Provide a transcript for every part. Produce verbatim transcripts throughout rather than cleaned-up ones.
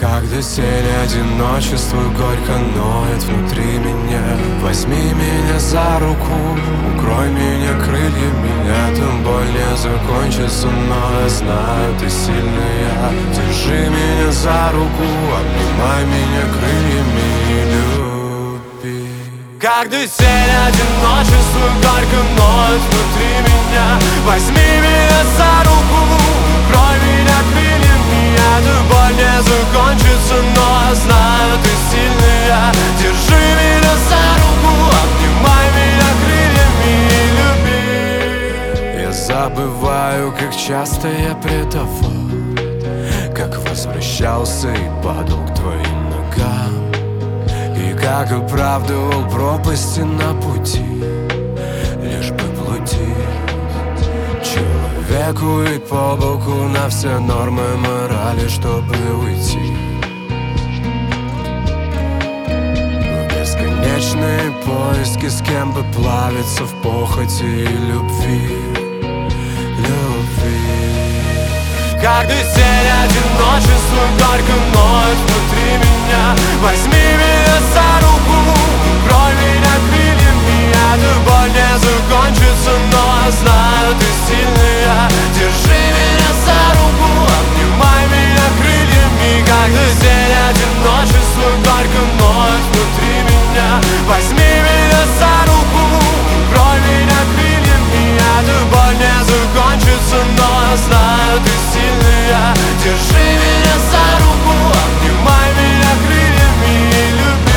Когда тень одиночества горько ноет внутри меня, возьми меня за руку, укрой меня крыльями. Эта боль не закончится, но я знаю, ты сильная. Держи меня за руку, обнимай меня крыльями и люби. Когда тень одиночества горько ноет внутри меня, возьми меня за руку, укрой меня крыльями. Эта боль не закончится, но я знаю, ты сильная. Держи меня за руку, обнимай меня крыльями и люби. Я забываю, как часто я предавал, как возвращался и падал к твоим ногам, и как оправдывал пропасти на пути, лишь бы блудить. Человеку ведь по боку на все нормы морали, чтобы уйти в бесконечные поиски, с кем бы плавиться в похоти и любви, любви. Когда тень одиночества горько ноет внутри меня, возьми меня за руку, укрой меня крыльями. Эта боль не закончится, но я знаю, ты сильная. Держи меня за руку, обнимай меня крыльями. Когда тень одиночества горько ноет внутри меня, возьми меня за руку, укрой меня крыльями. Эта боль не закончится, но я знаю, ты сильная. Держи меня за руку, обнимай меня крыльями и люби.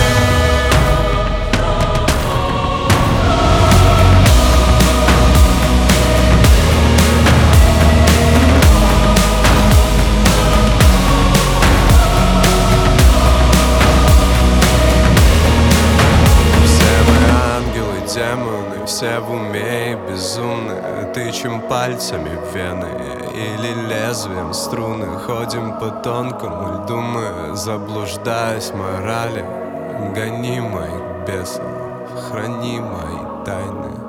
Демоны, все в уме и безумны. Тычем пальцами в вены или лезвием струны. Ходим по тонкому льду мы, заблуждаясь в морали. Гони моих бесов, храни мои тайны.